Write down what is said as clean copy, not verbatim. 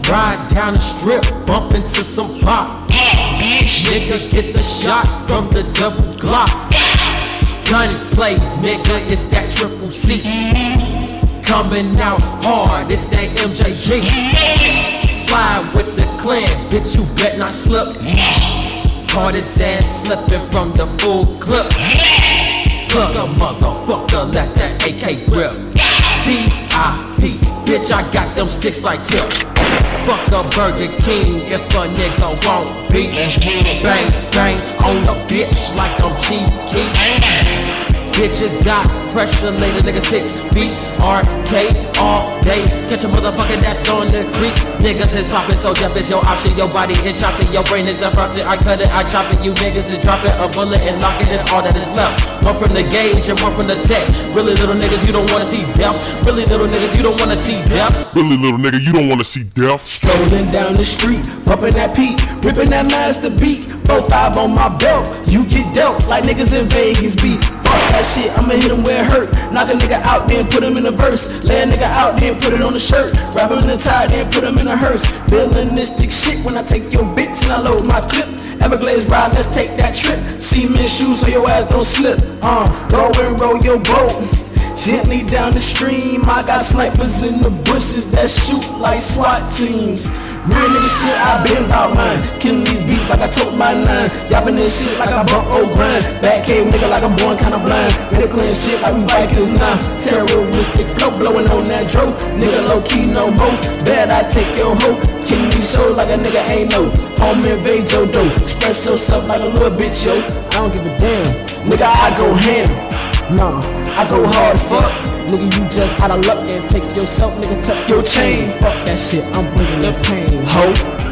Ride down the strip, bump into some pop. Nigga get the shot from the double Glock. Gunplay, nigga, it's that triple C. Coming out hard, it's that MJG. Slide with the clan, bitch, you bet not slip. Caught his ass slipping from the full clip. Plug a motherfucker, let that AK rip. T.I.P. Bitch, I got them sticks like tip. Fuck a Burger King if a nigga won't be. Bang, bang on a bitch like I'm Chief Keef. Bitches got pressure, later nigga 6 feet. RK all day. Catch a motherfucker that's on the creek. Niggas is poppin', so death is your option. Your body is shot and your brain is erupted. I cut it, I chop it. You niggas is dropping a bullet and lock it. It's all that is left. One from the gauge and one from the tech. Really little niggas, you don't wanna see death. Really little niggas, you don't wanna see death. Really little nigga, you don't wanna see death. Strolling down the street, bumping that Pete, ripping that master beat. 4-5 on my belt, you get dealt like niggas in Vegas beat. Fuck that shit, I'ma hit him where it hurt. Knock a nigga out, then put him in a verse. Lay a nigga out, then put it on the shirt. Wrap him in the tie, then put him in a hearse. Villainistic shit when I take your bitch and I load my clip. Everglades ride, let's take that trip. Cement shoes so your ass don't slip. Roll and roll your boat gently down the stream. I got snipers in the bushes that shoot like SWAT teams. Real nigga shit, I been about mine. Killing these beats like I told my 9. Yapping this shit like I bump old grind. Back cave nigga like I'm born kinda blind. Ready clean shit like we Vikings now. Terroristic flow blowing on that dro. Nigga low key no more. Bad I take your hoe. Killing these shows like a nigga ain't no. Home invade your dough. Express yourself like a little bitch yo. I don't give a damn. Nigga I go ham. Nah, I go hard as fuck. Nigga, you just out of luck and take yourself, nigga, tuck your chain. Fuck that shit, I'm bringing the pain, ho.